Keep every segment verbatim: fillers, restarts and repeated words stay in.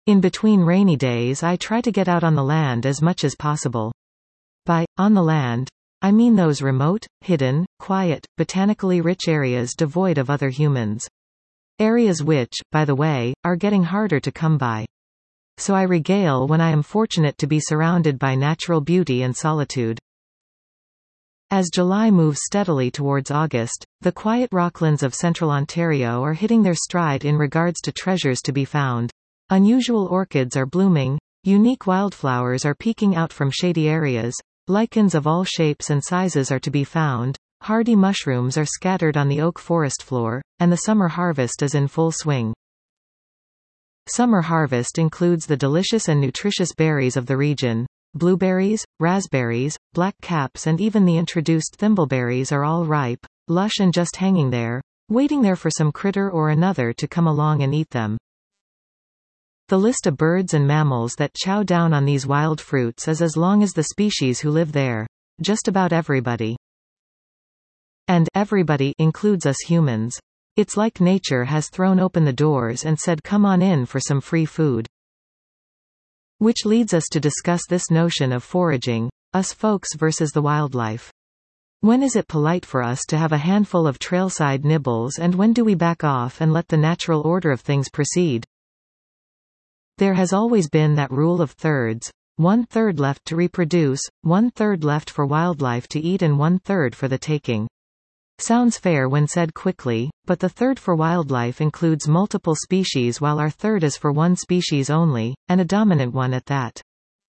In between rainy days I try to get out on the land as much as possible. By on the land, I mean those remote, hidden, quiet, botanically rich areas devoid of other humans. Areas which, by the way, are getting harder to come by. So I regale when I am fortunate to be surrounded by natural beauty and solitude. As July moves steadily towards August, the quiet rocklands of central Ontario are hitting their stride in regards to treasures to be found. Unusual orchids are blooming, unique wildflowers are peeking out from shady areas, lichens of all shapes and sizes are to be found, hardy mushrooms are scattered on the oak forest floor, and the summer harvest is in full swing. Summer harvest includes the delicious and nutritious berries of the region. Blueberries, raspberries, black caps and even the introduced thimbleberries are all ripe, lush and just hanging there, waiting there for some critter or another to come along and eat them. The list of birds and mammals that chow down on these wild fruits is as long as the species who live there. Just about everybody. And everybody includes us humans. It's like nature has thrown open the doors and said come on in for some free food. Which leads us to discuss this notion of foraging, us folks versus the wildlife. When is it polite for us to have a handful of trailside nibbles and when do we back off and let the natural order of things proceed? There has always been that rule of thirds, one third left to reproduce, one third left for wildlife to eat and one third for the taking. Sounds fair when said quickly, but the third for wildlife includes multiple species while our third is for one species only, and a dominant one at that.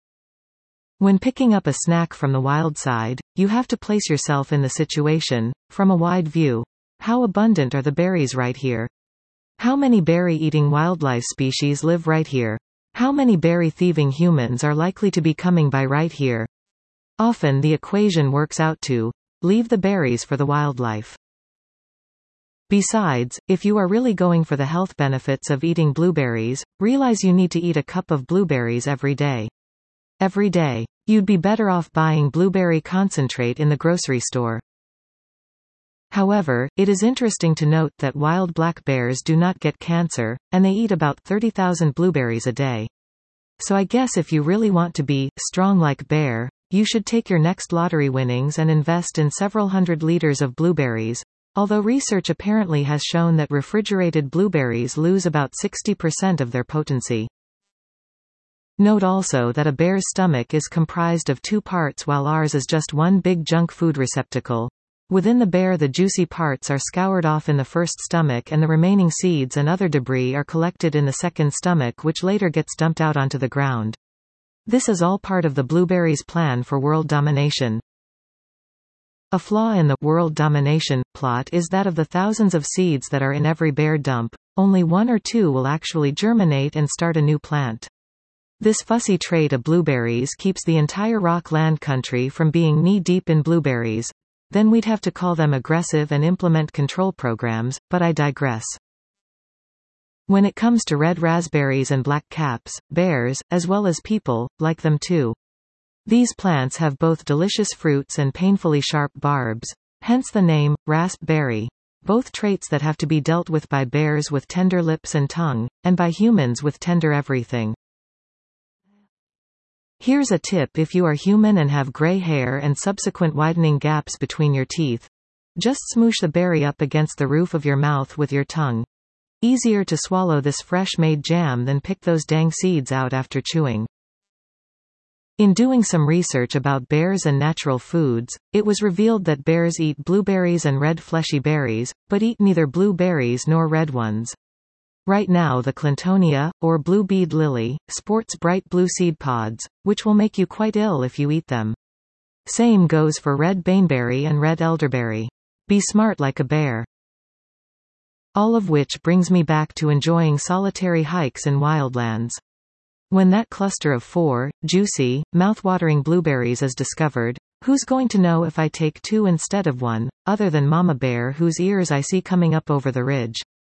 When picking up a snack from the wild side, you have to place yourself in the situation, from a wide view. How abundant are the berries right here? How many berry-eating wildlife species live right here? How many berry-thieving humans are likely to be coming by right here? Often the equation works out to leave the berries for the wildlife. Besides, if you are really going for the health benefits of eating blueberries, realize you need to eat a cup of blueberries every day. Every day. You'd be better off buying blueberry concentrate in the grocery store. However, it is interesting to note that wild black bears do not get cancer, and they eat about thirty thousand blueberries a day. So I guess if you really want to be strong like bear, you should take your next lottery winnings and invest in several hundred liters of blueberries, although research apparently has shown that refrigerated blueberries lose about sixty percent of their potency. Note also that a bear's stomach is comprised of two parts while ours is just one big junk food receptacle. Within the bear the juicy parts are scoured off in the first stomach and the remaining seeds and other debris are collected in the second stomach which later gets dumped out onto the ground. This is all part of the blueberries' plan for world domination. A flaw in the world domination plot is that of the thousands of seeds that are in every bear dump, only one or two will actually germinate and start a new plant. This fussy trait of blueberries keeps the entire rock land country from being knee-deep in blueberries. Then we'd have to call them aggressive and implement control programs, but I digress. When it comes to red raspberries and black caps, bears, as well as people, like them too. These plants have both delicious fruits and painfully sharp barbs, hence the name, raspberry. Both traits that have to be dealt with by bears with tender lips and tongue, and by humans with tender everything. Here's a tip if you are human and have gray hair and subsequent widening gaps between your teeth. Just smoosh the berry up against the roof of your mouth with your tongue. Easier to swallow this fresh-made jam than pick those dang seeds out after chewing. In doing some research about bears and natural foods, it was revealed that bears eat blueberries and red fleshy berries, but eat neither blueberries nor red ones. Right now the Clintonia, or blue bead lily, sports bright blue seed pods, which will make you quite ill if you eat them. Same goes for red baneberry and red elderberry. Be smart like a bear. All of which brings me back to enjoying solitary hikes in wildlands. When that cluster of four, juicy, mouth-watering blueberries is discovered, who's going to know if I take two instead of one, other than Mama Bear whose ears I see coming up over the ridge?